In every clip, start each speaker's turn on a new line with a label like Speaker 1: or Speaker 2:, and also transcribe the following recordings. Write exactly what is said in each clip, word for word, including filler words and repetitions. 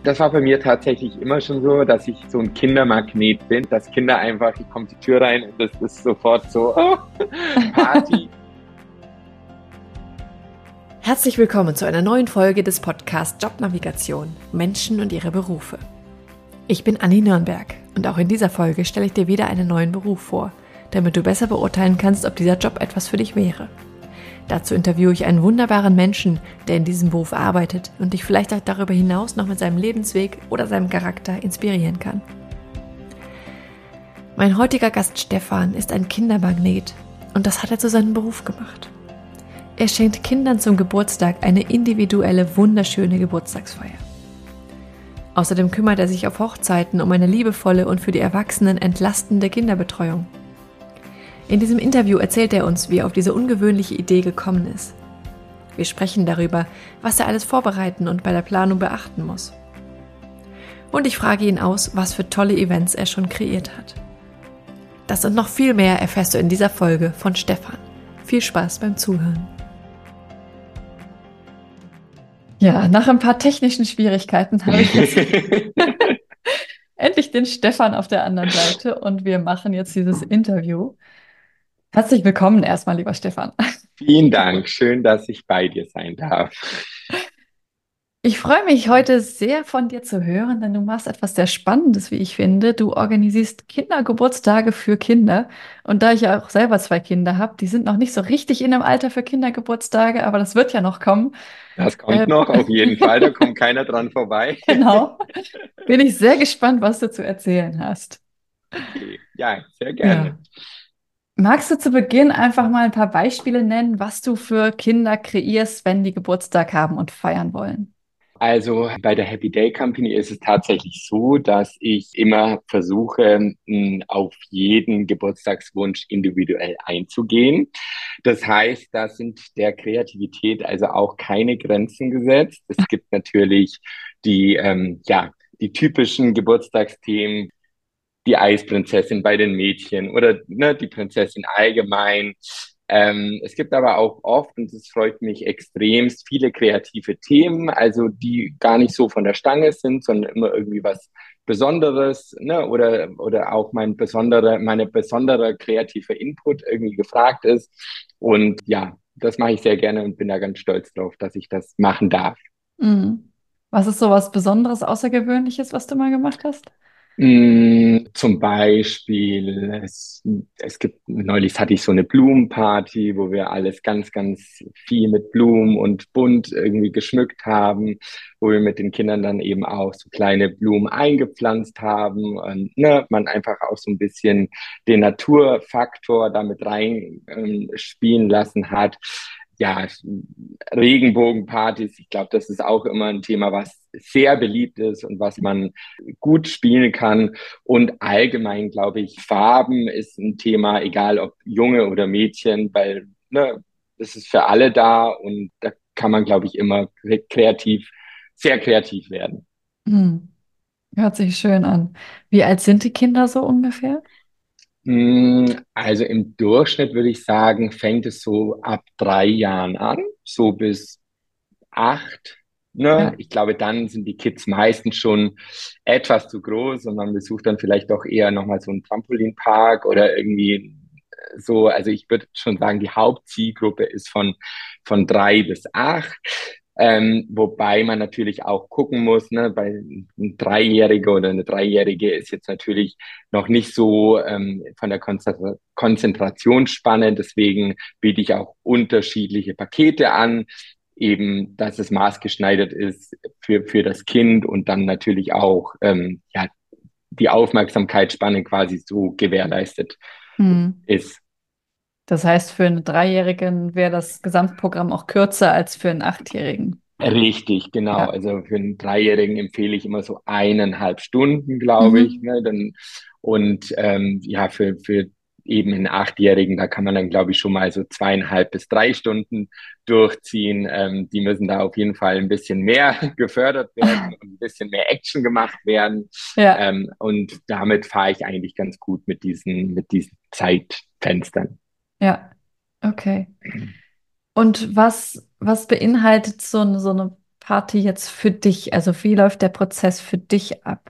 Speaker 1: Das war bei mir tatsächlich immer schon so, dass ich so ein Kindermagnet bin, dass Kinder einfach, ich komme die Tür rein und das ist sofort so, oh, Party.
Speaker 2: Herzlich willkommen zu einer neuen Folge des Podcasts Jobnavigation – Menschen und ihre Berufe. Ich bin Anni Nürnberg und auch in dieser Folge stelle ich dir wieder einen neuen Beruf vor, damit du besser beurteilen kannst, ob dieser Job etwas für dich wäre. Dazu interviewe ich einen wunderbaren Menschen, der in diesem Beruf arbeitet und dich vielleicht auch darüber hinaus noch mit seinem Lebensweg oder seinem Charakter inspirieren kann. Mein heutiger Gast Stefan ist ein Kindermagnet und das hat er zu seinem Beruf gemacht. Er schenkt Kindern zum Geburtstag eine individuelle, wunderschöne Geburtstagsfeier. Außerdem kümmert er sich auf Hochzeiten um eine liebevolle und für die Erwachsenen entlastende Kinderbetreuung. In diesem Interview erzählt er uns, wie er auf diese ungewöhnliche Idee gekommen ist. Wir sprechen darüber, was er alles vorbereiten und bei der Planung beachten muss. Und ich frage ihn aus, was für tolle Events er schon kreiert hat. Das und noch viel mehr erfährst du in dieser Folge von Stefan. Viel Spaß beim Zuhören. Ja, nach ein paar technischen Schwierigkeiten habe ich jetzt endlich den Stefan auf der anderen Seite und wir machen jetzt dieses Interview. Herzlich willkommen erstmal, lieber Stefan.
Speaker 1: Vielen Dank, schön, dass ich bei dir sein darf.
Speaker 2: Ich freue mich heute sehr von dir zu hören, denn du machst etwas sehr Spannendes, wie ich finde. Du organisierst Kindergeburtstage für Kinder. Und da ich ja auch selber zwei Kinder habe, die sind noch nicht so richtig in dem Alter für Kindergeburtstage, aber das wird ja noch kommen.
Speaker 1: Das kommt
Speaker 2: Ähm,
Speaker 1: noch, auf jeden Fall, da kommt keiner dran vorbei.
Speaker 2: Genau. Bin ich sehr gespannt, was du zu erzählen hast.
Speaker 1: Okay, ja, sehr
Speaker 2: Ja.
Speaker 1: gerne.
Speaker 2: Magst du zu Beginn einfach mal ein paar Beispiele nennen, was du für Kinder kreierst, wenn die Geburtstag haben und feiern wollen?
Speaker 1: Also bei der Happy Day Company ist es tatsächlich so, dass ich immer versuche, mh, auf jeden Geburtstagswunsch individuell einzugehen. Das heißt, da sind der Kreativität also auch keine Grenzen gesetzt. Es gibt natürlich die, ähm, ja, die typischen Geburtstagsthemen, die Eisprinzessin bei den Mädchen oder ne, die Prinzessin allgemein. Ähm, es gibt aber auch oft, und das freut mich extremst, viele kreative Themen, also die gar nicht so von der Stange sind, sondern immer irgendwie was Besonderes, ne? Oder, oder auch mein besondere, meine besondere kreative Input irgendwie gefragt ist. Und ja, das mache ich sehr gerne und bin da ganz stolz drauf, dass ich das machen darf.
Speaker 2: Mhm. Was ist so was Besonderes, Außergewöhnliches, was du mal gemacht hast?
Speaker 1: Mm, Zum Beispiel, es, es gibt, neulich hatte ich so eine Blumenparty, wo wir alles ganz, ganz viel mit Blumen und bunt irgendwie geschmückt haben, wo wir mit den Kindern dann eben auch so kleine Blumen eingepflanzt haben und ne, man einfach auch so ein bisschen den Naturfaktor damit rein ähm, spielen lassen hat. Ja, Regenbogenpartys, ich glaube, das ist auch immer ein Thema, was sehr beliebt ist und was man gut spielen kann. Und allgemein, glaube ich, Farben ist ein Thema, egal ob Junge oder Mädchen, weil ne, das ist für alle da und da kann man, glaube ich, immer kreativ, sehr kreativ werden.
Speaker 2: Mhm. Hört sich schön an. Wie alt sind die Kinder so ungefähr?
Speaker 1: Mm, Also im Durchschnitt würde ich sagen, fängt es so ab drei Jahren an, so bis acht. Ne?
Speaker 2: Ja.
Speaker 1: Ich glaube, dann sind die Kids meistens schon etwas zu groß und man besucht dann vielleicht doch eher nochmal so einen Trampolinpark oder irgendwie so. Also ich würde schon sagen, die Hauptzielgruppe ist von, von drei bis acht. Ähm, wobei man natürlich auch gucken muss, ne, weil ein Dreijähriger oder eine Dreijährige ist jetzt natürlich noch nicht so ähm, von der Konzentra Konzentrationsspanne. Deswegen biete ich auch unterschiedliche Pakete an, eben, dass es maßgeschneidert ist für, für das Kind und dann natürlich auch ähm, ja, die Aufmerksamkeitsspanne quasi so gewährleistet
Speaker 2: Mhm.
Speaker 1: ist.
Speaker 2: Das heißt, für einen Dreijährigen wäre das Gesamtprogramm auch kürzer als für einen Achtjährigen.
Speaker 1: Richtig, genau.
Speaker 2: Ja.
Speaker 1: Also für einen Dreijährigen empfehle ich immer so eineinhalb Stunden, glaube ich.
Speaker 2: Mhm.
Speaker 1: Ne? Dann, und ähm, ja, für, für eben einen Achtjährigen, da kann man dann, glaube ich, schon mal so zweieinhalb bis drei Stunden durchziehen. Ähm, die müssen da auf jeden Fall ein bisschen mehr gefördert werden und ein bisschen mehr Action gemacht werden.
Speaker 2: Ja,
Speaker 1: Ähm, und damit fahre ich eigentlich ganz gut mit diesen, mit diesen Zeitfenstern.
Speaker 2: ja, okay. Und was, was beinhaltet so eine, so eine Party jetzt für dich? Also wie läuft der Prozess für dich ab?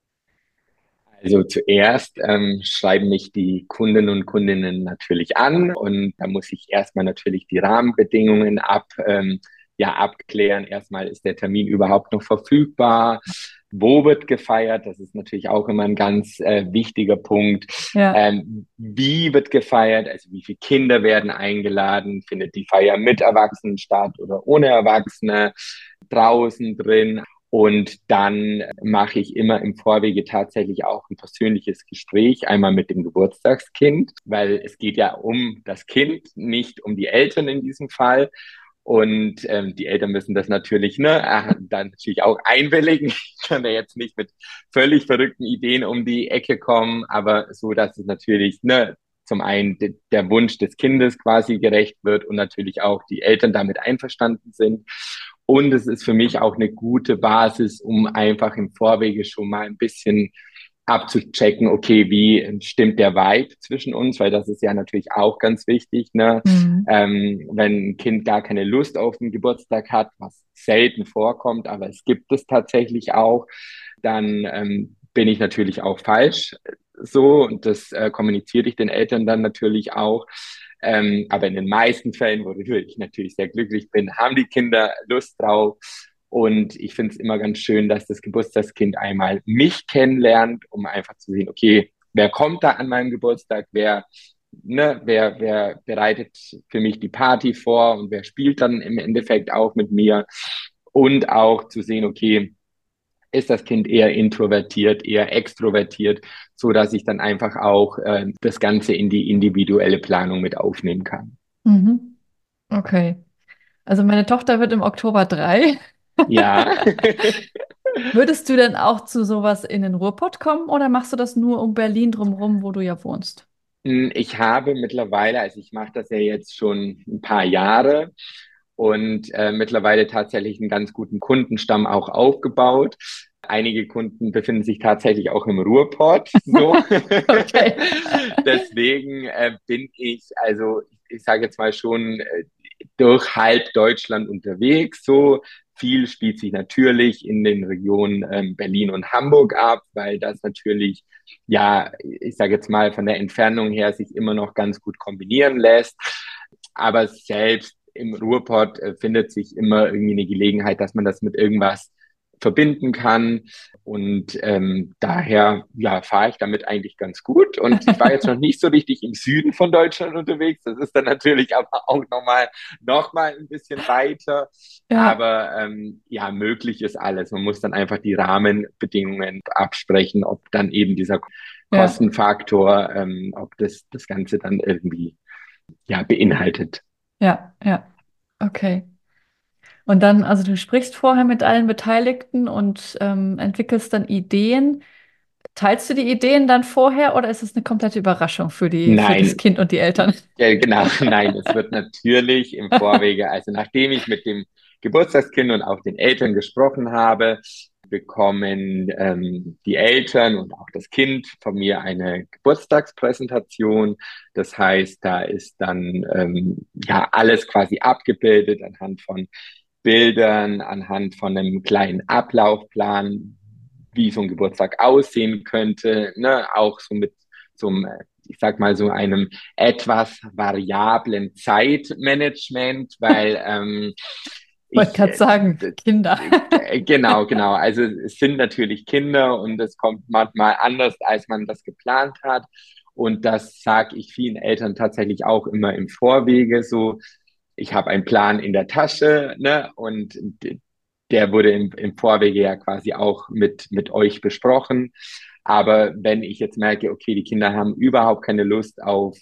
Speaker 1: Also zuerst ähm, schreiben mich die Kunden und Kundinnen natürlich an und da muss ich erstmal natürlich die Rahmenbedingungen ab, ähm, ja, abklären. Erstmal ist der Termin überhaupt noch verfügbar? Wo wird gefeiert? Das ist natürlich auch immer ein ganz äh, wichtiger Punkt.
Speaker 2: Ja,
Speaker 1: Ähm, wie wird gefeiert? Also wie viele Kinder werden eingeladen? Findet die Feier mit Erwachsenen statt oder ohne Erwachsene? Draußen drin? Und dann mache ich immer im Vorwege tatsächlich auch ein persönliches Gespräch, einmal mit dem Geburtstagskind, weil es geht ja um das Kind, nicht um die Eltern in diesem Fall. Und ähm, die Eltern müssen das natürlich, ne, äh, dann natürlich auch einwilligen. Ich kann da jetzt nicht mit völlig verrückten Ideen um die Ecke kommen, aber so, dass es natürlich, ne, zum einen de der Wunsch des Kindes quasi gerecht wird und natürlich auch die Eltern damit einverstanden sind. Und es ist für mich auch eine gute Basis, um einfach im Vorwege schon mal ein bisschen abzuchecken, okay, wie stimmt der Vibe zwischen uns, weil das ist ja natürlich auch ganz wichtig, ne?
Speaker 2: mhm.
Speaker 1: Ähm, wenn ein Kind gar keine Lust auf den Geburtstag hat, was selten vorkommt, aber es gibt es tatsächlich auch, dann ähm, bin ich natürlich auch falsch so und das äh, kommuniziere ich den Eltern dann natürlich auch. Ähm, aber in den meisten Fällen, worüber ich natürlich sehr glücklich bin, haben die Kinder Lust drauf. Und ich finde es immer ganz schön, dass das Geburtstagskind einmal mich kennenlernt, um einfach zu sehen, okay, wer kommt da an meinem Geburtstag, wer, ne, wer, wer bereitet für mich die Party vor und wer spielt dann im Endeffekt auch mit mir. Und auch zu sehen, okay, ist das Kind eher introvertiert, eher extrovertiert, so dass ich dann einfach auch äh, das Ganze in die individuelle Planung mit aufnehmen kann.
Speaker 2: Mhm. Okay. Also meine Tochter wird im Oktober drei.
Speaker 1: Ja.
Speaker 2: Würdest du denn auch zu sowas in den Ruhrpott kommen oder machst du das nur um Berlin drumherum, wo du ja wohnst?
Speaker 1: Ich habe mittlerweile, also ich mache das ja jetzt schon ein paar Jahre und äh, mittlerweile tatsächlich einen ganz guten Kundenstamm auch aufgebaut. Einige Kunden befinden sich tatsächlich auch im Ruhrpott, so.
Speaker 2: Okay.
Speaker 1: Deswegen äh, bin ich, also ich sage jetzt mal schon, äh, durch halb Deutschland unterwegs, so. Viel spielt sich natürlich in den Regionen ähm, Berlin und Hamburg ab, weil das natürlich, ja, ich sage jetzt mal von der Entfernung her sich immer noch ganz gut kombinieren lässt. Aber selbst im Ruhrpott äh, findet sich immer irgendwie eine Gelegenheit, dass man das mit irgendwas verbinden kann. Und ähm, daher, ja, fahre ich damit eigentlich ganz gut. Und ich war jetzt noch nicht so richtig im Süden von Deutschland unterwegs. Das ist dann natürlich aber auch nochmal noch mal ein bisschen weiter.
Speaker 2: Ja,
Speaker 1: Aber ähm, ja, möglich ist alles. Man muss dann einfach die Rahmenbedingungen absprechen, ob dann eben dieser
Speaker 2: ja,
Speaker 1: Kostenfaktor, ähm, ob das das Ganze dann irgendwie ja beinhaltet.
Speaker 2: ja, ja. Okay. Und dann, also du sprichst vorher mit allen Beteiligten und ähm, entwickelst dann Ideen. Teilst du die Ideen dann vorher oder ist es eine komplette Überraschung für die, für das
Speaker 1: Nein,
Speaker 2: Kind und die Eltern?
Speaker 1: ja, genau, nein, es wird natürlich im Vorwege, also nachdem ich mit dem Geburtstagskind und auch den Eltern gesprochen habe, bekommen ähm, die Eltern und auch das Kind von mir eine Geburtstagspräsentation. Das heißt, da ist dann ähm, ja alles quasi abgebildet anhand von Bildern, anhand von einem kleinen Ablaufplan, wie so ein Geburtstag aussehen könnte, ne? Auch so mit so einem, ich sag mal, so einem etwas variablen Zeitmanagement, weil ähm,
Speaker 2: Wollte
Speaker 1: ich,
Speaker 2: gerade
Speaker 1: äh,
Speaker 2: sagen, Kinder.
Speaker 1: äh, genau, genau, also es sind natürlich Kinder und es kommt manchmal anders, als man das geplant hat. Und das sage ich vielen Eltern tatsächlich auch immer im Vorwege so, ich habe einen Plan in der Tasche, ne? Und der wurde im, im Vorwege ja quasi auch mit, mit euch besprochen. Aber wenn ich jetzt merke, okay, die Kinder haben überhaupt keine Lust auf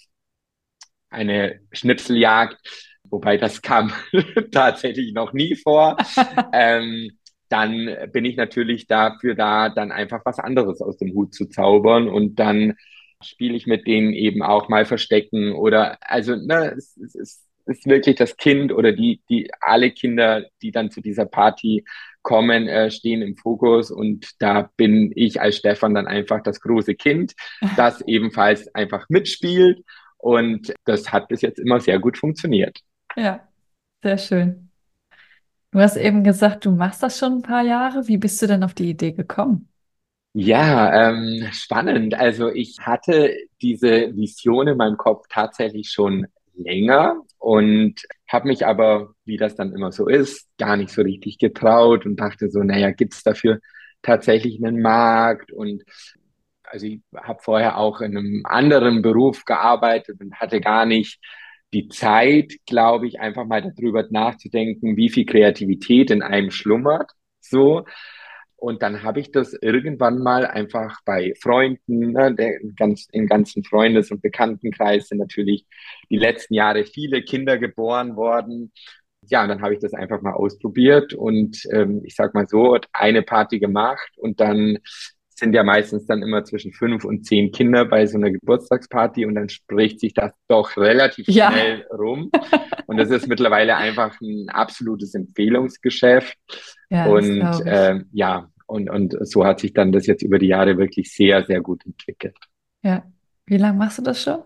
Speaker 1: eine Schnitzeljagd, wobei das kam tatsächlich noch nie vor, ähm, dann bin ich natürlich dafür da, dann einfach was anderes aus dem Hut zu zaubern und dann spiele ich mit denen eben auch mal Verstecken oder also ne, es, es, es ist wirklich das Kind oder die, die alle Kinder, die dann zu dieser Party kommen, äh, stehen im Fokus und da bin ich als Stefan dann einfach das große Kind, das ebenfalls einfach mitspielt und das hat bis jetzt immer sehr gut funktioniert.
Speaker 2: Ja, sehr schön. Du hast eben gesagt, du machst das schon ein paar Jahre. Wie bist du denn auf die Idee gekommen?
Speaker 1: Ja, ähm, spannend. Also ich hatte diese Vision in meinem Kopf tatsächlich schon länger und habe mich aber, wie das dann immer so ist, gar nicht so richtig getraut und dachte so, naja, gibt's dafür tatsächlich einen Markt? Und also ich habe vorher auch in einem anderen Beruf gearbeitet und hatte gar nicht die Zeit, glaube ich, einfach mal darüber nachzudenken, wie viel Kreativität in einem schlummert. So. Und dann habe ich das irgendwann mal einfach bei Freunden, ne, der ganz, im ganzen Freundes- und Bekanntenkreis sind natürlich die letzten Jahre viele Kinder geboren worden. Ja, und dann habe ich das einfach mal ausprobiert und ähm, ich sag mal so, eine Party gemacht und dann sind ja meistens dann immer zwischen fünf und zehn Kinder bei so einer Geburtstagsparty und dann spricht sich das doch relativ
Speaker 2: Ja,
Speaker 1: schnell rum. Und das ist mittlerweile einfach ein absolutes Empfehlungsgeschäft.
Speaker 2: ja, das
Speaker 1: Und
Speaker 2: glaube ich.
Speaker 1: äh, ja, und, und so hat sich dann das jetzt über die Jahre wirklich sehr, sehr gut entwickelt.
Speaker 2: Ja. Wie lange machst du das schon?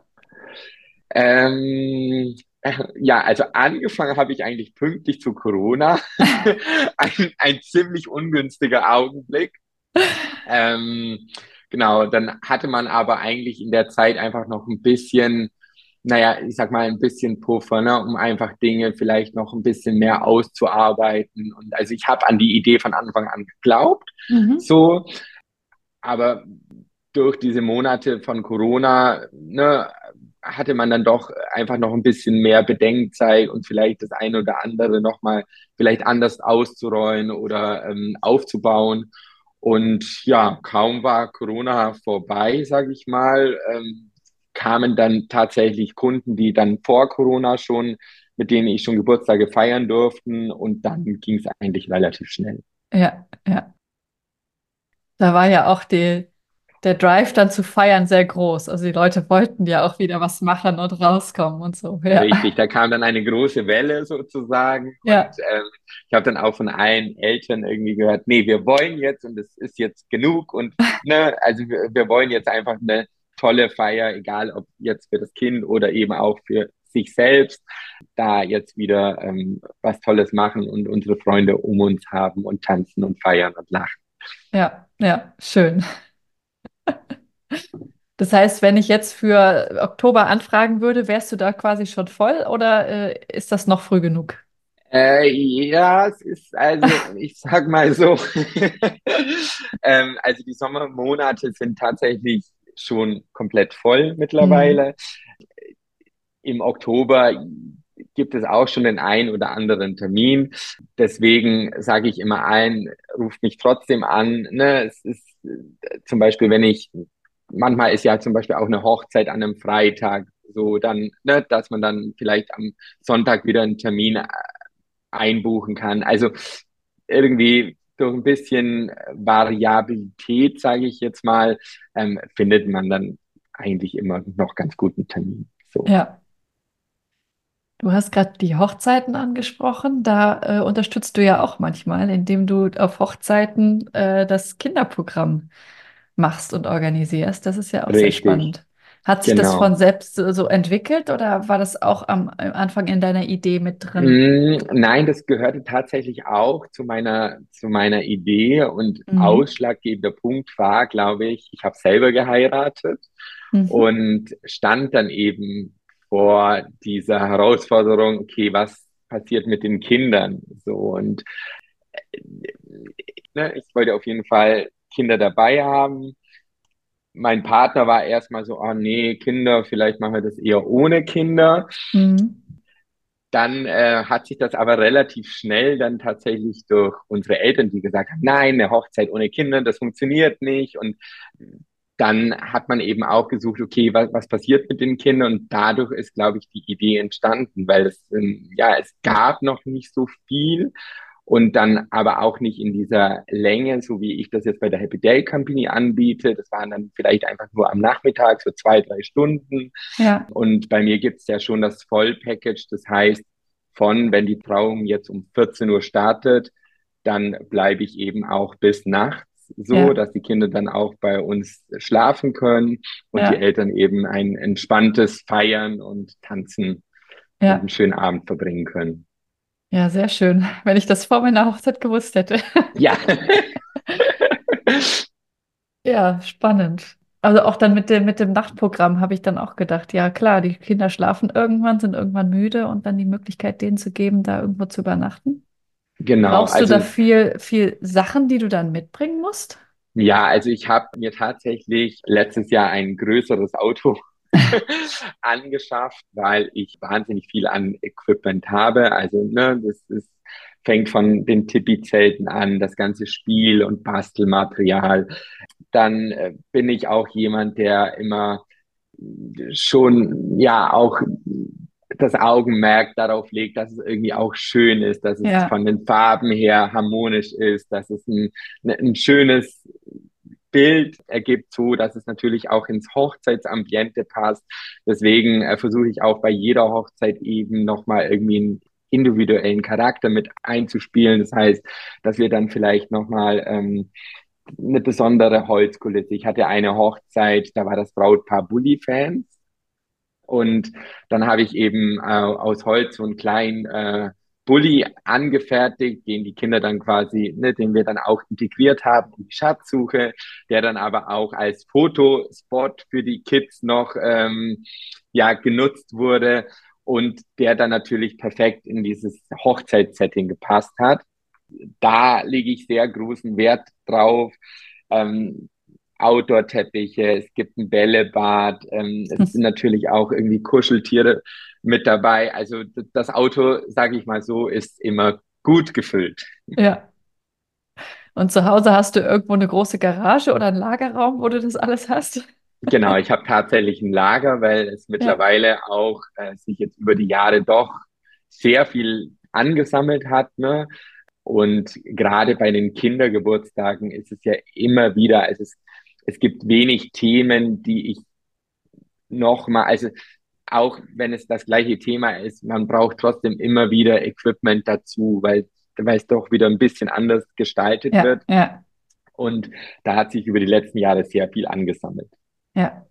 Speaker 1: Ähm, ja, also angefangen habe ich eigentlich pünktlich zu Corona. Ein, ein ziemlich ungünstiger Augenblick. Ähm, genau, dann hatte man aber eigentlich in der Zeit einfach noch ein bisschen, naja, ich sag mal, ein bisschen Puffer, ne, um einfach Dinge vielleicht noch ein bisschen mehr auszuarbeiten. Und also ich habe an die Idee von Anfang an geglaubt,
Speaker 2: Mhm.
Speaker 1: so, aber durch diese Monate von Corona, ne, hatte man dann doch einfach noch ein bisschen mehr Bedenkzeit und vielleicht das eine oder andere nochmal vielleicht anders auszurollen oder ähm, aufzubauen. Und ja, kaum war Corona vorbei, sage ich mal, ähm, kamen dann tatsächlich Kunden, die dann vor Corona schon, mit denen ich schon Geburtstage feiern durften. Und dann ging es eigentlich relativ schnell.
Speaker 2: Ja, ja. Da war ja auch die, der Drive dann zu feiern sehr groß. Also die Leute wollten ja auch wieder was machen und rauskommen und so. Ja,
Speaker 1: Richtig, da kam dann eine große Welle sozusagen und
Speaker 2: ja,
Speaker 1: ähm, ich habe dann auch von allen Eltern irgendwie gehört, nee, wir wollen jetzt und es ist jetzt genug und ne, also wir, wir wollen jetzt einfach eine tolle Feier, egal ob jetzt für das Kind oder eben auch für sich selbst, da jetzt wieder ähm, was Tolles machen und unsere Freunde um uns haben und tanzen und feiern und lachen.
Speaker 2: ja, ja, schön. Das heißt, wenn ich jetzt für Oktober anfragen würde, wärst du da quasi schon voll oder äh, ist das noch früh genug?
Speaker 1: Äh, ja, es ist also, ich sag mal so, ähm, also die Sommermonate sind tatsächlich schon komplett voll
Speaker 2: Mhm.
Speaker 1: mittlerweile. Im Oktober gibt es auch schon den einen oder anderen Termin. Deswegen sage ich immer allen, ruft mich trotzdem an. Ne? Es ist äh, zum Beispiel, wenn ich, manchmal ist ja zum Beispiel auch eine Hochzeit an einem Freitag, so dann, ne, dass man dann vielleicht am Sonntag wieder einen Termin einbuchen kann. Also irgendwie durch ein bisschen Variabilität, sage ich jetzt mal, ähm, findet man dann eigentlich immer noch ganz guten Termin. So.
Speaker 2: Ja. Du hast gerade die Hochzeiten angesprochen. Da äh, unterstützt du ja auch manchmal, indem du auf Hochzeiten äh, das Kinderprogramm machst und organisierst. Das ist ja auch sehr
Speaker 1: Richtig,
Speaker 2: spannend. Hat sich das von
Speaker 1: genau.
Speaker 2: selbst so, so entwickelt oder war das auch am, am Anfang in deiner Idee mit drin?
Speaker 1: Mm, nein, das gehörte tatsächlich auch zu meiner, zu meiner Idee und
Speaker 2: Mhm.
Speaker 1: ausschlaggebender Punkt war, glaube ich, ich habe selber geheiratet
Speaker 2: Mhm.
Speaker 1: und stand dann eben vor dieser Herausforderung, okay, was passiert mit den Kindern? So und äh, ne, ich wollte auf jeden Fall Kinder dabei haben. Mein Partner war erstmal so, oh nee, Kinder, vielleicht machen wir das eher ohne Kinder.
Speaker 2: Mhm.
Speaker 1: Dann äh, hat sich das aber relativ schnell dann tatsächlich durch unsere Eltern, die gesagt haben, nein, eine Hochzeit ohne Kinder, das funktioniert nicht. Und dann hat man eben auch gesucht, okay, was, was passiert mit den Kindern? Und dadurch ist, glaube ich, die Idee entstanden, weil es, ähm, ja, es gab noch nicht so viel und dann aber auch nicht in dieser Länge, so wie ich das jetzt bei der Happy Day Company anbiete. Das waren dann vielleicht einfach nur am Nachmittag, so zwei, drei Stunden.
Speaker 2: Ja,
Speaker 1: Und bei mir gibt's ja schon das Vollpackage. Das heißt, von, wenn die Trauung jetzt um vierzehn Uhr startet, dann bleibe ich eben auch bis nachts so,
Speaker 2: ja,
Speaker 1: dass die Kinder dann auch bei uns schlafen können und die
Speaker 2: ja,
Speaker 1: Eltern eben ein entspanntes Feiern und Tanzen und einen
Speaker 2: ja.
Speaker 1: schönen Abend verbringen können.
Speaker 2: Ja, sehr schön. Wenn ich das vor meiner Hochzeit gewusst hätte.
Speaker 1: Ja,
Speaker 2: Ja, spannend. Also auch dann mit dem, mit dem Nachtprogramm habe ich dann auch gedacht, ja klar, die Kinder schlafen irgendwann, sind irgendwann müde und dann die Möglichkeit, denen zu geben, da irgendwo zu übernachten.
Speaker 1: genau.
Speaker 2: Brauchst du da
Speaker 1: Also
Speaker 2: viel, viel Sachen, die du dann mitbringen musst?
Speaker 1: ja, also ich habe mir tatsächlich letztes Jahr ein größeres Auto angeschafft, weil ich wahnsinnig viel an Equipment habe. Also ne, das ist, fängt von den Tipi-Zelten an, das ganze Spiel und Bastelmaterial. Dann äh, bin ich auch jemand, der immer schon ja auch das Augenmerk darauf legt, dass es irgendwie auch schön ist, dass es
Speaker 2: Ja,
Speaker 1: von den Farben her harmonisch ist, dass es ein, ein schönes Bild ergibt, so dass es natürlich auch ins Hochzeitsambiente passt. Deswegen äh, versuche ich auch bei jeder Hochzeit eben nochmal irgendwie einen individuellen Charakter mit einzuspielen. Das heißt, dass wir dann vielleicht nochmal ähm, eine besondere Holzkulisse. Ich hatte eine Hochzeit, da war das Brautpaar Bully-Fans. Und dann habe ich eben äh, aus Holz so einen kleinen äh, Bulli angefertigt, den die Kinder dann quasi, ne, den wir dann auch integriert haben in die Schatzsuche, der dann aber auch als Fotospot für die Kids noch ähm, ja genutzt wurde und der dann natürlich perfekt in dieses Hochzeitssetting gepasst hat. Da lege ich sehr großen Wert drauf. Ähm, Outdoor-Teppiche, es gibt ein Bällebad, ähm, es sind natürlich auch irgendwie Kuscheltiere mit dabei. Also das Auto, sage ich mal so, ist immer gut gefüllt.
Speaker 2: ja. Und zu Hause hast du irgendwo eine große Garage oder einen Lagerraum, wo du das alles hast?
Speaker 1: Genau, ich habe tatsächlich ein Lager, weil es
Speaker 2: Ja,
Speaker 1: mittlerweile auch äh, sich jetzt über die Jahre doch sehr viel angesammelt hat, ne? Und gerade bei den Kindergeburtstagen ist es ja immer wieder, es ist, es gibt wenig Themen, die ich nochmal, also auch wenn es das gleiche Thema ist, man braucht trotzdem immer wieder Equipment dazu, weil, weil es doch wieder ein bisschen anders gestaltet
Speaker 2: ja,
Speaker 1: wird.
Speaker 2: ja,
Speaker 1: Und da hat sich über die letzten Jahre sehr viel angesammelt.
Speaker 2: ja.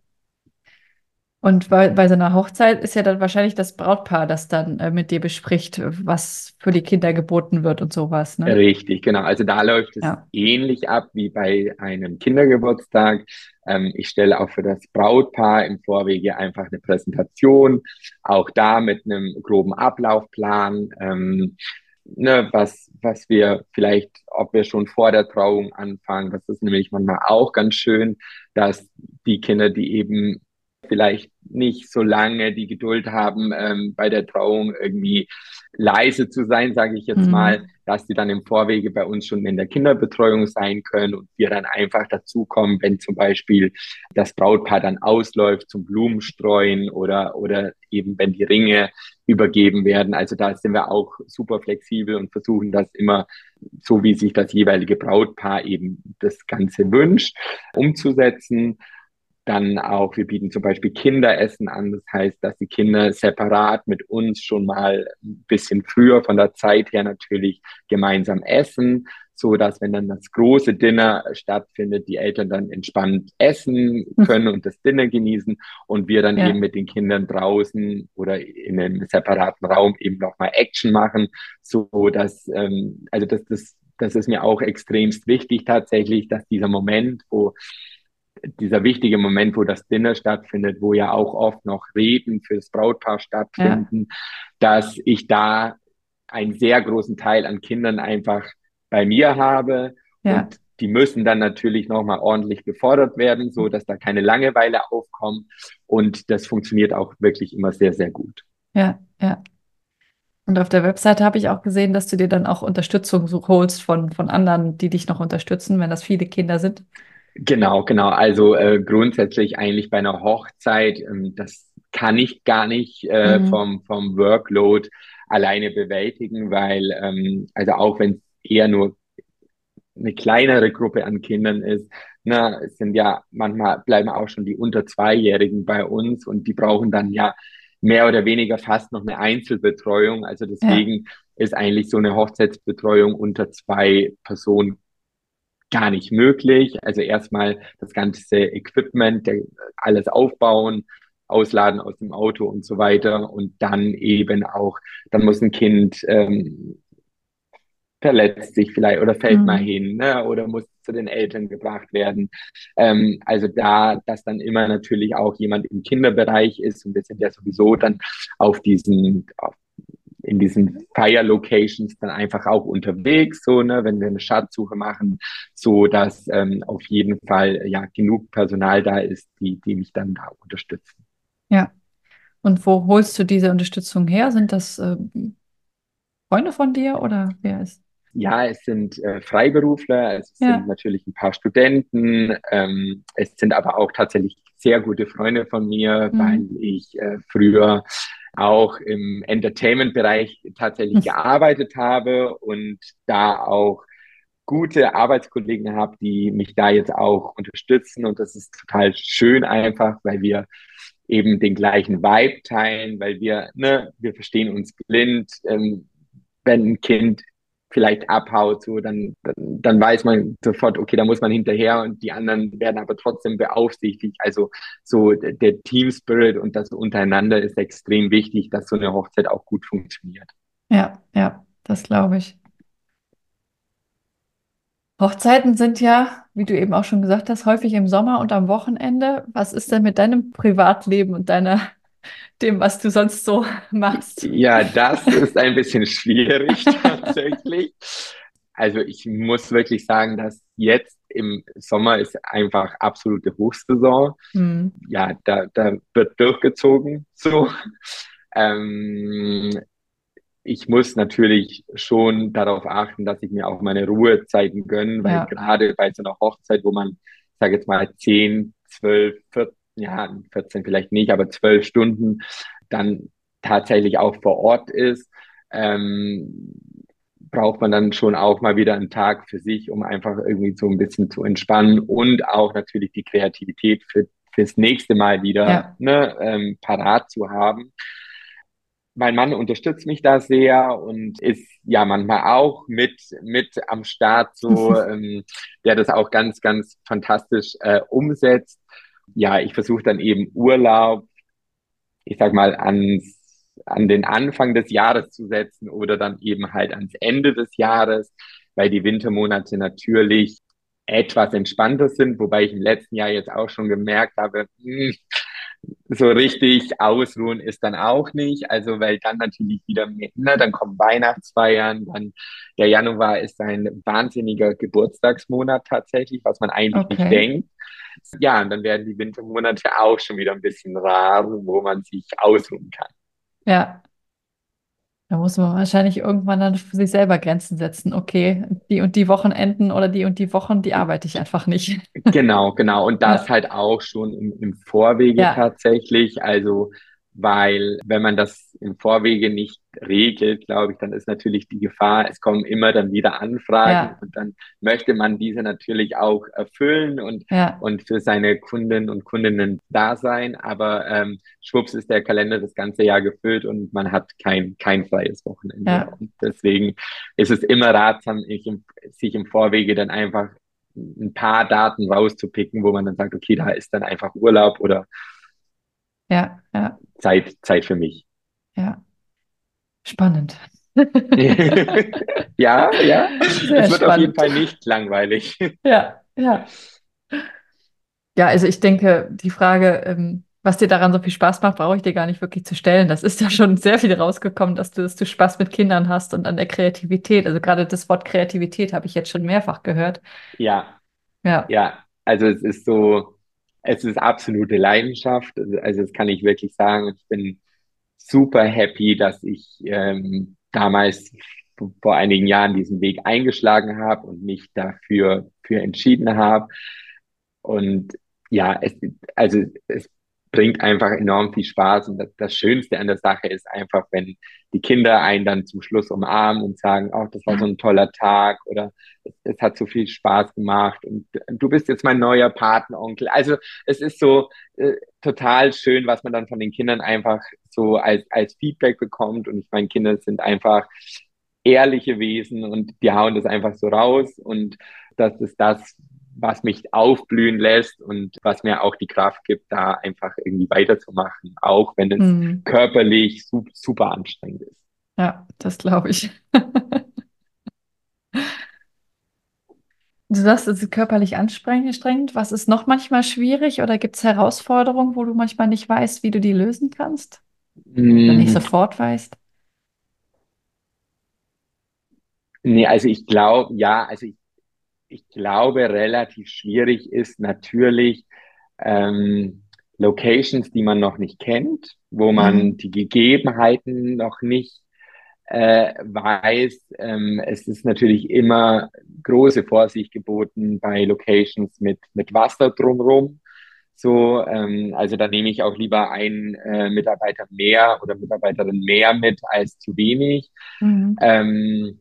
Speaker 2: Und bei, bei so einer Hochzeit ist ja dann wahrscheinlich das Brautpaar, das dann äh, mit dir bespricht, was für die Kinder geboten wird und sowas, ne?
Speaker 1: Richtig, genau. Also da läuft es
Speaker 2: Ja,
Speaker 1: ähnlich ab wie bei einem Kindergeburtstag. Ähm, ich stelle auch für das Brautpaar im Vorwege einfach eine Präsentation, auch da mit einem groben Ablaufplan, ähm, ne, was, was wir vielleicht, ob wir schon vor der Trauung anfangen. Das ist nämlich manchmal auch ganz schön, dass die Kinder, die eben vielleicht nicht so lange die Geduld haben, ähm, bei der Trauung irgendwie leise zu sein, sage ich jetzt mal,
Speaker 2: mhm.
Speaker 1: dass die dann im Vorwege bei uns schon in der Kinderbetreuung sein können und wir dann einfach dazukommen, wenn zum Beispiel das Brautpaar dann ausläuft zum Blumenstreuen oder, oder eben wenn die Ringe übergeben werden. Also da sind wir auch super flexibel und versuchen das immer so, wie sich das jeweilige Brautpaar eben das Ganze wünscht, umzusetzen. Dann auch, wir bieten zum Beispiel Kinderessen an. Das heißt, dass die Kinder separat mit uns schon mal ein bisschen früher von der Zeit her natürlich gemeinsam essen, so dass wenn dann das große Dinner stattfindet, die Eltern dann entspannt essen können und das Dinner genießen und wir dann eben
Speaker 2: Ja,
Speaker 1: mit den Kindern draußen oder in einem separaten Raum eben nochmal Action machen, so dass, ähm, also das, das, das ist mir auch extremst wichtig tatsächlich, dass dieser Moment, wo dieser wichtige Moment, wo das Dinner stattfindet, wo ja auch oft noch Reden fürs Brautpaar
Speaker 2: ja,
Speaker 1: stattfinden, dass ich da einen sehr großen Teil an Kindern einfach bei mir habe
Speaker 2: ja,
Speaker 1: und die müssen dann natürlich nochmal ordentlich gefordert werden, so dass da keine Langeweile aufkommt und das funktioniert auch wirklich immer sehr, sehr gut.
Speaker 2: ja, ja. Und auf der Webseite habe ich auch gesehen, dass du dir dann auch Unterstützung so holst von, von anderen, die dich noch unterstützen, wenn das viele Kinder sind.
Speaker 1: Genau, genau. Also äh, grundsätzlich eigentlich bei einer Hochzeit, ähm, das kann ich gar nicht äh,
Speaker 2: Mhm.
Speaker 1: vom, vom Workload alleine bewältigen, weil ähm, also auch wenn es eher nur eine kleinere Gruppe an Kindern ist, na, es sind ja manchmal bleiben auch schon die unter Zweijährigen bei uns und die brauchen dann ja mehr oder weniger fast noch eine Einzelbetreuung. Also
Speaker 2: Ja,
Speaker 1: deswegen ist eigentlich so eine Hochzeitsbetreuung unter zwei Personen gar nicht möglich. Also erstmal das ganze Equipment, der, alles aufbauen, ausladen aus dem Auto und so weiter. Und dann eben auch, dann muss ein Kind ähm, verletzt sich vielleicht oder fällt mal
Speaker 2: Mhm.
Speaker 1: hin, ne, oder muss zu den Eltern gebracht werden. Ähm, also da, dass dann immer natürlich auch jemand im Kinderbereich ist und wir sind ja sowieso dann auf diesen, auf, in diesen Fire Locations dann einfach auch unterwegs, so, ne, wenn wir eine Schatzsuche machen, so dass ähm, auf jeden Fall ja genug Personal da ist, die, die mich dann da unterstützen.
Speaker 2: Ja. Und wo holst du diese Unterstützung her? Sind das äh, Freunde von dir oder wer ist?
Speaker 1: Ja, es sind äh, Freiberufler, es sind
Speaker 2: Ja.
Speaker 1: natürlich ein paar Studenten, ähm, es sind aber auch tatsächlich sehr gute Freunde von mir, weil
Speaker 2: Mhm.
Speaker 1: ich äh, früher auch im Entertainment-Bereich tatsächlich gearbeitet habe und da auch gute Arbeitskollegen habe, die mich da jetzt auch unterstützen. Und das ist total schön einfach, weil wir eben den gleichen Vibe teilen, weil wir, ne, wir verstehen uns blind. Ähm, wenn ein Kind vielleicht abhaut, so, dann, dann, dann weiß man sofort, okay, da muss man hinterher und die anderen werden aber trotzdem beaufsichtigt. Also so der Team Spirit und das untereinander ist extrem wichtig, dass so eine Hochzeit auch gut funktioniert.
Speaker 2: Ja, ja, das glaube ich. Hochzeiten sind ja, wie du eben auch schon gesagt hast, häufig im Sommer und am Wochenende. Was ist denn mit deinem Privatleben und deiner, dem, was du sonst so machst?
Speaker 1: Ja, das ist ein bisschen schwierig tatsächlich. Also ich muss wirklich sagen, dass jetzt im Sommer ist einfach absolute Hochsaison.
Speaker 2: Hm.
Speaker 1: Ja, da, da wird durchgezogen so. Ähm, Ich muss natürlich schon darauf achten, dass ich mir auch meine Ruhezeiten gönne, weil
Speaker 2: Ja,
Speaker 1: gerade bei so einer Hochzeit, wo man, ich sage jetzt mal zehn, zwölf, vierzehn, ja, vierzehn vielleicht nicht, aber zwölf Stunden dann tatsächlich auch vor Ort ist, ähm, braucht man dann schon auch mal wieder einen Tag für sich, um einfach irgendwie so ein bisschen zu entspannen und auch natürlich die Kreativität für, fürs nächste Mal wieder
Speaker 2: ja.
Speaker 1: ne, ähm, parat zu haben. Mein Mann unterstützt mich da sehr und ist ja manchmal auch mit, mit am Start so, ähm, der das auch ganz, ganz fantastisch äh, umsetzt. Ja, ich versuche dann eben Urlaub, ich sag mal, ans, an den Anfang des Jahres zu setzen oder dann eben halt ans Ende des Jahres, weil die Wintermonate natürlich etwas entspannter sind, wobei ich im letzten Jahr jetzt auch schon gemerkt habe, hm, so richtig ausruhen ist dann auch nicht. Also, weil dann natürlich wieder mehr, ne, dann kommen Weihnachtsfeiern, dann der Januar ist ein wahnsinniger Geburtstagsmonat tatsächlich, was man eigentlich nicht
Speaker 2: Okay.
Speaker 1: denkt. Ja, und dann werden die Wintermonate auch schon wieder ein bisschen rar, wo man sich ausruhen kann.
Speaker 2: Ja, da muss man wahrscheinlich irgendwann dann für sich selber Grenzen setzen. Okay, die und die Wochenenden oder die und die Wochen, die arbeite ich einfach nicht.
Speaker 1: Genau, genau. Und das
Speaker 2: Ja,
Speaker 1: halt auch schon im, im Vorwege
Speaker 2: ja,
Speaker 1: tatsächlich. Also, weil wenn man das im Vorwege nicht regelt, glaube ich, dann ist natürlich die Gefahr, es kommen immer dann wieder Anfragen
Speaker 2: ja,
Speaker 1: und dann möchte man diese natürlich auch erfüllen und,
Speaker 2: ja,
Speaker 1: und für seine Kunden und Kundinnen da sein. Aber ähm, schwupps ist der Kalender das ganze Jahr gefüllt und man hat kein, kein freies Wochenende.
Speaker 2: ja,
Speaker 1: Und deswegen ist es immer ratsam, ich, sich im Vorwege dann einfach ein paar Daten rauszupicken, wo man dann sagt, okay, da ist dann einfach Urlaub oder
Speaker 2: ja, ja,
Speaker 1: Zeit, Zeit für mich.
Speaker 2: ja. Spannend.
Speaker 1: Ja, ja,
Speaker 2: Sehr
Speaker 1: es wird auf jeden
Speaker 2: spannend.
Speaker 1: Fall nicht langweilig.
Speaker 2: Ja, ja. Ja, also ich denke, die Frage, ähm, was dir daran so viel Spaß macht, brauche ich dir gar nicht wirklich zu stellen. Das ist ja schon sehr viel rausgekommen, dass du, dass du Spaß mit Kindern hast und an der Kreativität. Also gerade das Wort Kreativität habe ich jetzt schon mehrfach gehört.
Speaker 1: Ja,
Speaker 2: Ja,
Speaker 1: ja, also es ist so, es ist absolute Leidenschaft. Also das kann ich wirklich sagen. Ich bin super happy, dass ich ähm, damals vor einigen Jahren diesen Weg eingeschlagen habe und mich dafür für entschieden habe. Und ja, es, also es bringt einfach enorm viel Spaß. Und das, das Schönste an der Sache ist einfach, wenn die Kinder einen dann zum Schluss umarmen und sagen, oh, das war so ein toller Tag oder es, es hat so viel Spaß gemacht und du bist jetzt mein neuer Patenonkel. Also es ist so äh, total schön, was man dann von den Kindern einfach so als, als Feedback bekommt. Und ich meine, Kinder sind einfach ehrliche Wesen und die hauen das einfach so raus. Und das ist das, was mich aufblühen lässt und was mir auch die Kraft gibt, da einfach irgendwie weiterzumachen, auch wenn es
Speaker 2: Hm.
Speaker 1: körperlich su super anstrengend ist.
Speaker 2: Ja, das glaube ich. Du sagst, es ist körperlich anstrengend. Was ist noch manchmal schwierig oder gibt es Herausforderungen, wo du manchmal nicht weißt, wie du die lösen kannst? Oder nicht
Speaker 1: Mm,
Speaker 2: sofort weißt?
Speaker 1: nee, also ich glaube, ja, also ich, ich glaube, relativ schwierig ist natürlich ähm, Locations, die man noch nicht kennt, wo man
Speaker 2: Mhm.
Speaker 1: die Gegebenheiten noch nicht äh, weiß. Ähm, es ist natürlich immer große Vorsicht geboten bei Locations mit, mit Wasser drumherum. So, ähm, also da nehme ich auch lieber einen äh, Mitarbeiter mehr oder Mitarbeiterin mehr mit als zu wenig.
Speaker 2: Mhm.
Speaker 1: Ähm,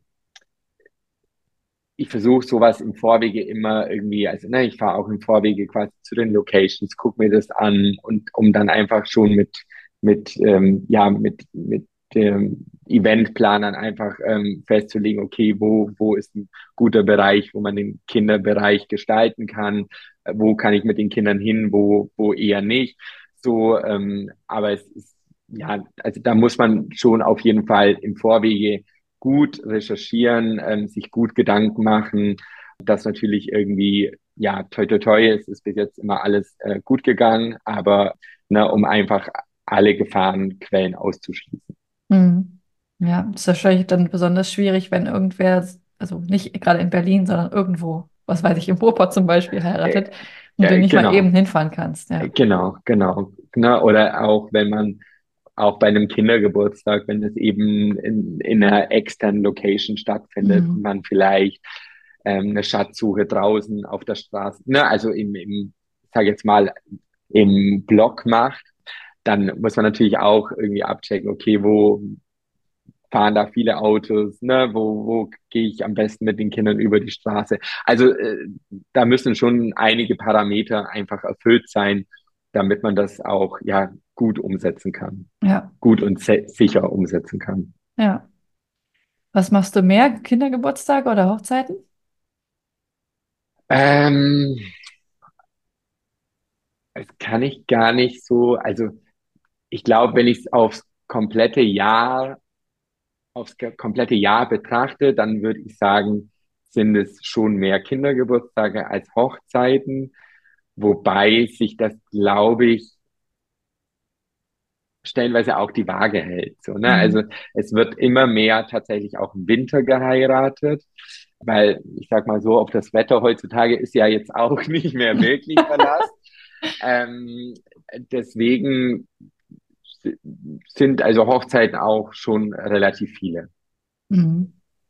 Speaker 1: ich versuche sowas im Vorwege immer irgendwie, also ne, ich fahre auch im Vorwege quasi zu den Locations, gucke mir das an und um dann einfach schon mit mit ähm, ja mit mit dem Eventplanern einfach ähm, festzulegen, okay, wo wo ist ein guter Bereich, wo man den Kinderbereich gestalten kann, äh, wo kann ich mit den Kindern hin, wo wo eher nicht. So, ähm, aber es ist ja, also da muss man schon auf jeden Fall im Vorwege gut recherchieren, ähm, sich gut Gedanken machen. Das natürlich irgendwie, ja, toi toi toi, es ist bis jetzt immer alles äh, gut gegangen, aber ne, um einfach alle Gefahrenquellen auszuschließen.
Speaker 2: Mhm. Ja, das ist wahrscheinlich dann besonders schwierig, wenn irgendwer, also nicht gerade in Berlin, sondern irgendwo, was weiß ich, im Ruhrpott zum Beispiel heiratet
Speaker 1: Äh,
Speaker 2: und du
Speaker 1: äh,
Speaker 2: nicht mal eben
Speaker 1: genau,
Speaker 2: hinfahren kannst.
Speaker 1: äh,
Speaker 2: Ja.
Speaker 1: genau, genau. Ne, oder auch wenn man auch bei einem Kindergeburtstag, wenn es eben in, in einer externen Location stattfindet und
Speaker 2: Mhm.
Speaker 1: man vielleicht ähm, eine Schatzsuche draußen auf der Straße, ne, also im, im, ich sage jetzt mal, im Block macht, dann muss man natürlich auch irgendwie abchecken, okay, wo fahren da viele Autos, ne, wo, wo gehe ich am besten mit den Kindern über die Straße. Also äh, da müssen schon einige Parameter einfach erfüllt sein, damit man das auch ja gut umsetzen kann,
Speaker 2: Ja,
Speaker 1: gut und sicher umsetzen kann.
Speaker 2: ja. Was machst du mehr? Kindergeburtstage oder Hochzeiten?
Speaker 1: Ähm, das kann ich gar nicht so, also ich glaube, wenn ich es aufs komplette Jahr, aufs ge- komplette Jahr betrachte, dann würde ich sagen, sind es schon mehr Kindergeburtstage als Hochzeiten, wobei sich das, glaube ich, stellenweise auch die Waage hält. So, ne? Also
Speaker 2: Mhm.
Speaker 1: es wird immer mehr tatsächlich auch im Winter geheiratet, weil ich sag mal so, auf das Wetter heutzutage ist ja jetzt auch nicht mehr wirklich Verlass. Ähm, deswegen sind also Hochzeiten auch schon relativ viele.
Speaker 2: Mhm.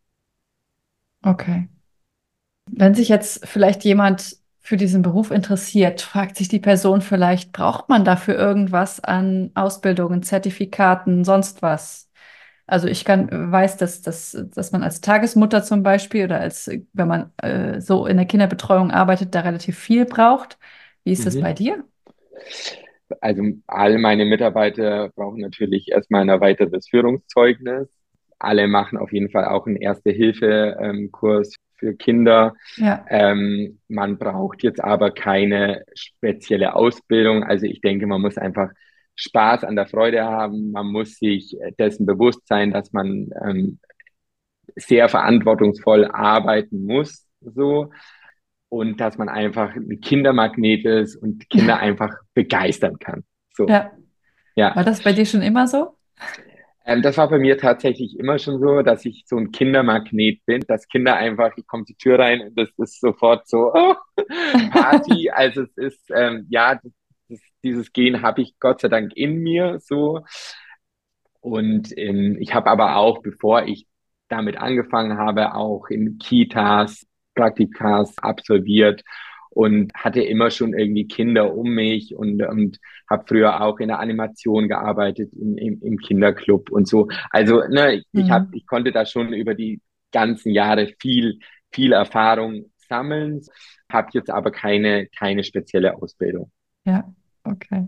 Speaker 2: Okay. Wenn sich jetzt vielleicht jemand für diesen Beruf interessiert, fragt sich die Person vielleicht, braucht man dafür irgendwas an Ausbildungen, Zertifikaten, sonst was? Also ich kann, weiß, dass, dass, dass man als Tagesmutter zum Beispiel oder als, wenn man äh, so in der Kinderbetreuung arbeitet, da relativ viel braucht. Wie ist es bei
Speaker 1: Mhm.
Speaker 2: dir?
Speaker 1: Also all meine Mitarbeiter brauchen natürlich erstmal ein erweitertes Führungszeugnis. Alle machen auf jeden Fall auch einen Erste-Hilfe-Kurs für Kinder.
Speaker 2: Ja.
Speaker 1: Ähm, man braucht jetzt aber keine spezielle Ausbildung. Also ich denke, man muss einfach Spaß an der Freude haben. Man muss sich dessen bewusst sein, dass man ähm, sehr verantwortungsvoll arbeiten muss, so. Und dass man einfach ein Kindermagnet ist und Kinder einfach begeistern kann. So.
Speaker 2: Ja.
Speaker 1: Ja,
Speaker 2: War das bei dir schon immer so?
Speaker 1: ähm, das war bei mir tatsächlich immer schon so, dass ich so ein Kindermagnet bin, dass Kinder einfach, ich komme die Tür rein und das ist sofort so oh, Party. Also es ist, ähm, ja, das, das, dieses Gen habe ich Gott sei Dank in mir so. Und ähm, ich habe aber auch, bevor ich damit angefangen habe, auch in Kitas, Praktikas absolviert und hatte immer schon irgendwie Kinder um mich und, und habe früher auch in der Animation gearbeitet, im, im, im Kinderclub und so. Also ne, ich, ich, hab,
Speaker 2: Mhm.
Speaker 1: ich konnte da schon über die ganzen Jahre viel, viel Erfahrung sammeln, habe jetzt aber keine, keine spezielle Ausbildung.
Speaker 2: Ja, okay.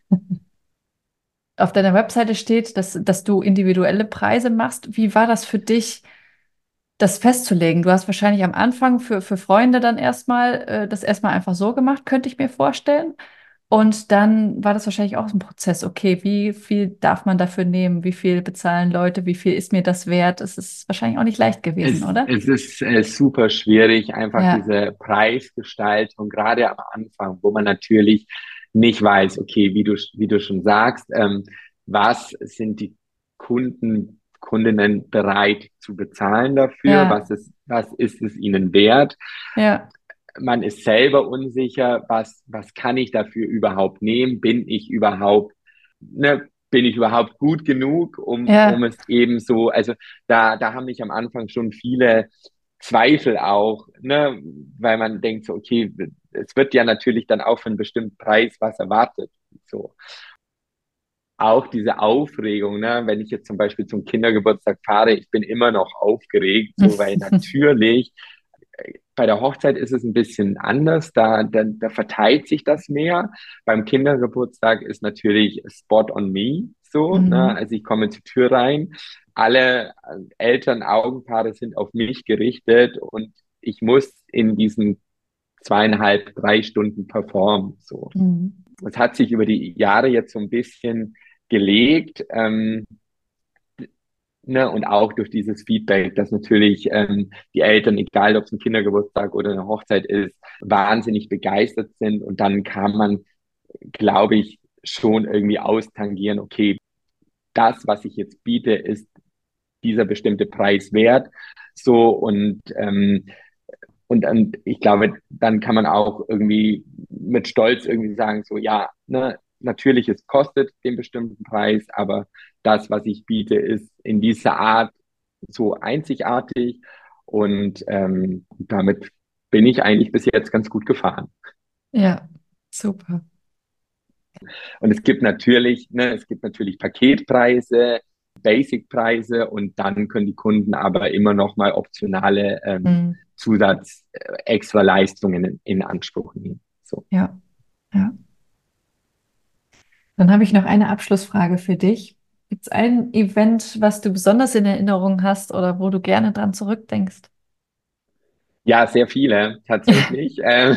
Speaker 2: Auf deiner Webseite steht, dass, dass du individuelle Preise machst. Wie war das für dich? das festzulegen. Du hast wahrscheinlich am Anfang für, für Freunde dann erstmal äh, das erstmal einfach so gemacht, könnte ich mir vorstellen. Und dann war das wahrscheinlich auch so ein Prozess. Okay, wie viel darf man dafür nehmen? Wie viel bezahlen Leute? Wie viel ist mir das wert? Es ist wahrscheinlich auch nicht leicht gewesen,
Speaker 1: Es,
Speaker 2: oder?
Speaker 1: es ist äh, super schwierig, einfach
Speaker 2: Ja,
Speaker 1: diese Preisgestaltung, gerade am Anfang, wo man natürlich nicht weiß, okay, wie du, wie du schon sagst, ähm, was sind die Kunden, Kundinnen bereit zu bezahlen dafür?
Speaker 2: ja,
Speaker 1: Was ist, was ist es ihnen wert?
Speaker 2: ja,
Speaker 1: Man ist selber unsicher, was, was kann ich dafür überhaupt nehmen? Bin ich überhaupt, ne, bin ich überhaupt gut genug, um, um
Speaker 2: ja,
Speaker 1: es eben so, also da, da haben mich am Anfang schon viele Zweifel auch, ne, weil man denkt so, okay, es wird ja natürlich dann auch für einen bestimmten Preis was erwartet, so. Auch diese Aufregung, ne, wenn ich jetzt zum Beispiel zum Kindergeburtstag fahre, ich bin immer noch aufgeregt, so, weil natürlich bei der Hochzeit ist es ein bisschen anders, da, da, da verteilt sich das mehr. Beim Kindergeburtstag ist natürlich Spot on me so, ne?
Speaker 2: mhm.
Speaker 1: Also ich komme zur Tür rein, alle Eltern, Augenpaare sind auf mich gerichtet und ich muss in diesen zweieinhalb, drei Stunden performen. So.
Speaker 2: Mhm.
Speaker 1: Es hat sich über die Jahre jetzt so ein bisschen gelegt. Ähm, Ne, und auch durch dieses Feedback, dass natürlich ähm, die Eltern, egal ob es ein Kindergeburtstag oder eine Hochzeit ist, wahnsinnig begeistert sind. Und dann kann man, glaube ich, schon irgendwie austangieren, okay, das, was ich jetzt biete, ist dieser bestimmte Preis wert. So und ähm, und, und ich glaube, dann kann man auch irgendwie mit Stolz irgendwie sagen, so ja, ne, natürlich, es kostet den bestimmten Preis, aber das, was ich biete, ist in dieser Art so einzigartig und ähm, damit bin ich eigentlich bis jetzt ganz gut gefahren.
Speaker 2: Ja, super.
Speaker 1: Und es gibt natürlich, ne, es gibt natürlich Paketpreise, Basic-Preise und dann können die Kunden aber immer noch mal optionale ähm,
Speaker 2: Mhm.
Speaker 1: Zusatz, äh, extra Leistungen in, in Anspruch nehmen. So.
Speaker 2: Ja, ja. Dann habe ich noch eine Abschlussfrage für dich. Gibt es ein Event, was du besonders in Erinnerung hast oder wo du gerne dran zurückdenkst?
Speaker 1: Ja, sehr viele tatsächlich. ähm,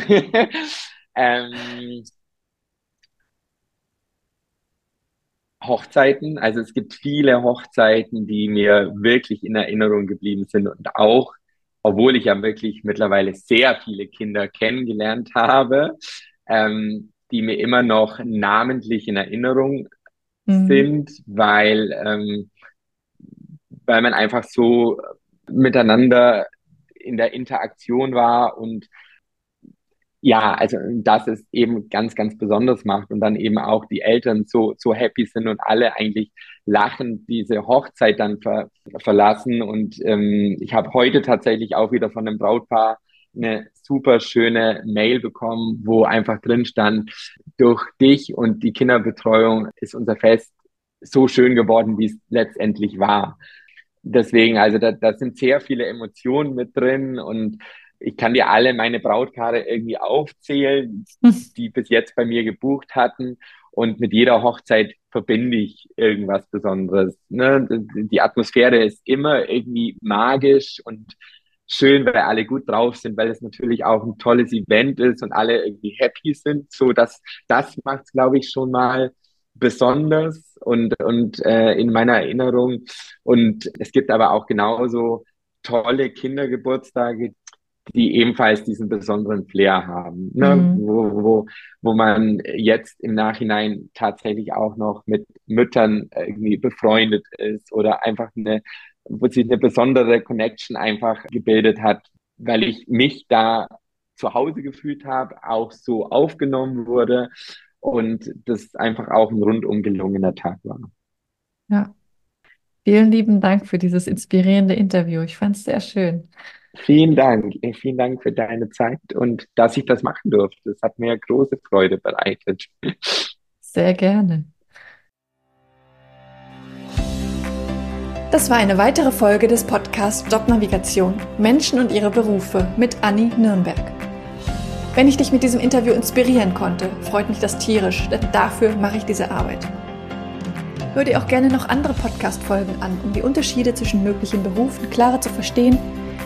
Speaker 1: ähm, Hochzeiten, also es gibt viele Hochzeiten, die mir wirklich in Erinnerung geblieben sind und auch, obwohl ich ja wirklich mittlerweile sehr viele Kinder kennengelernt habe, ähm, die mir immer noch namentlich in Erinnerung
Speaker 2: Mhm.
Speaker 1: sind, weil, ähm, weil man einfach so miteinander in der Interaktion war und ja, also dass es eben ganz, ganz besonders macht und dann eben auch die Eltern so, so happy sind und alle eigentlich lachend diese Hochzeit dann ver verlassen. Und ähm, ich habe heute tatsächlich auch wieder von einem Brautpaar eine super schöne Mail bekommen, wo einfach drin stand, durch dich und die Kinderbetreuung ist unser Fest so schön geworden, wie es letztendlich war. Deswegen, also da, da sind sehr viele Emotionen mit drin und ich kann dir alle meine Brautpaare irgendwie aufzählen, die bis jetzt bei mir gebucht hatten. Und mit jeder Hochzeit verbinde ich irgendwas Besonderes. Ne? Die Atmosphäre ist immer irgendwie magisch und schön, weil alle gut drauf sind, weil es natürlich auch ein tolles Event ist und alle irgendwie happy sind. So, dass das macht es, glaube ich, schon mal besonders und, und äh, in meiner Erinnerung. Und es gibt aber auch genauso tolle Kindergeburtstage, die ebenfalls diesen besonderen Flair haben, ne?
Speaker 2: Mhm.
Speaker 1: Wo, wo, wo man jetzt im Nachhinein tatsächlich auch noch mit Müttern irgendwie befreundet ist oder einfach eine, wo sich eine besondere Connection einfach gebildet hat, weil ich mich da zu Hause gefühlt habe, auch so aufgenommen wurde und das einfach auch ein rundum gelungener Tag war.
Speaker 2: Ja, vielen lieben Dank für dieses inspirierende Interview. Ich fand es sehr schön.
Speaker 1: Vielen Dank, äh, vielen Dank für deine Zeit und dass ich das machen durfte. Es hat mir große Freude bereitet.
Speaker 2: Sehr gerne. Das war eine weitere Folge des Podcasts Jobnavigation – Menschen und ihre Berufe mit Anni Nürnberg. Wenn ich dich mit diesem Interview inspirieren konnte, freut mich das tierisch, denn dafür mache ich diese Arbeit. Hör dir auch gerne noch andere Podcast-Folgen an, um die Unterschiede zwischen möglichen Berufen klarer zu verstehen,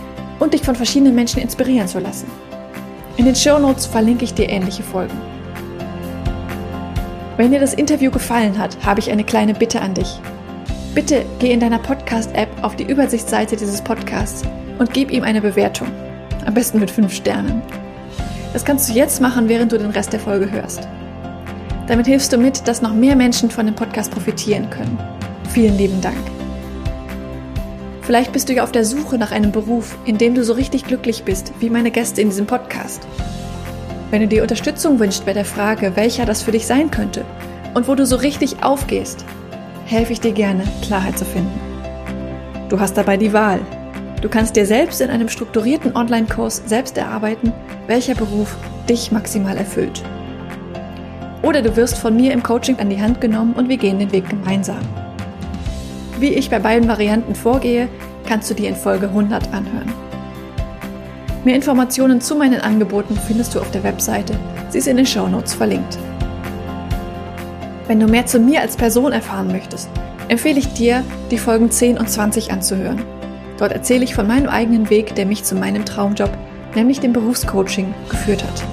Speaker 2: und dich von verschiedenen Menschen inspirieren zu lassen. In den Shownotes verlinke ich dir ähnliche Folgen. Wenn dir das Interview gefallen hat, habe ich eine kleine Bitte an dich. Bitte geh in deiner Podcast-App auf die Übersichtsseite dieses Podcasts und gib ihm eine Bewertung. Am besten mit fünf Sternen. Das kannst du jetzt machen, während du den Rest der Folge hörst. Damit hilfst du mit, dass noch mehr Menschen von dem Podcast profitieren können. Vielen lieben Dank. Vielleicht bist du ja auf der Suche nach einem Beruf, in dem du so richtig glücklich bist, wie meine Gäste in diesem Podcast. Wenn du dir Unterstützung wünschst bei der Frage, welcher das für dich sein könnte und wo du so richtig aufgehst, helfe ich dir gerne, Klarheit zu finden. Du hast dabei die Wahl. Du kannst dir selbst in einem strukturierten Online-Kurs selbst erarbeiten, welcher Beruf dich maximal erfüllt. Oder du wirst von mir im Coaching an die Hand genommen und wir gehen den Weg gemeinsam. Wie ich bei beiden Varianten vorgehe, kannst du dir in Folge hundert anhören. Mehr Informationen zu meinen Angeboten findest du auf der Webseite. Sie ist in den Shownotes verlinkt. Wenn du mehr zu mir als Person erfahren möchtest, empfehle ich dir, die Folgen zehn und zwanzig anzuhören. Dort erzähle ich von meinem eigenen Weg, der mich zu meinem Traumjob, nämlich dem Berufscoaching, geführt hat.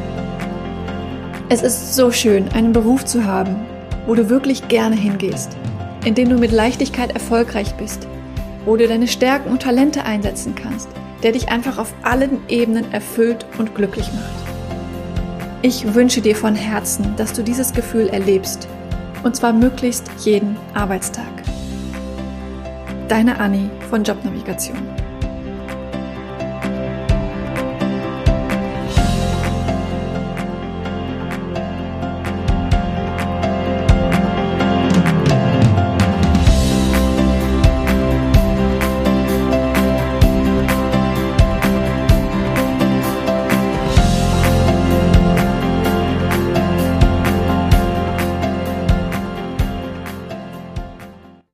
Speaker 2: Es ist so schön, einen Beruf zu haben, wo du wirklich gerne hingehst, in dem du mit Leichtigkeit erfolgreich bist, wo du deine Stärken und Talente einsetzen kannst, der dich einfach auf allen Ebenen erfüllt und glücklich macht. Ich wünsche dir von Herzen, dass du dieses Gefühl erlebst, und zwar möglichst jeden Arbeitstag. Deine Anni von Jobnavigation.